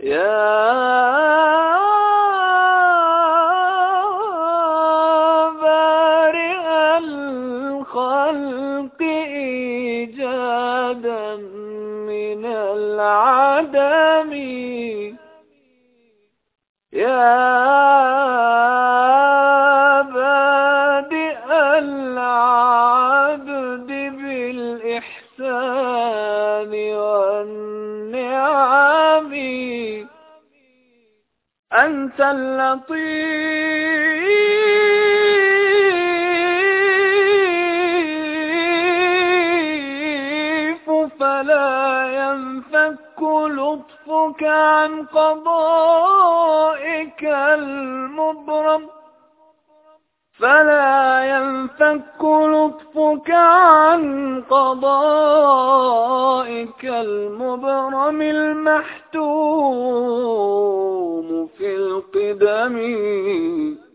يا بارئ الخلق إيجادا من العدم، يا بادئ العبد بالإحسان والنعم، أنت اللطيف فلا ينفك لطفك عن قضائك المبرم، فلا ينفك لطفك عن قضائك المبرم المحتوم في القدم.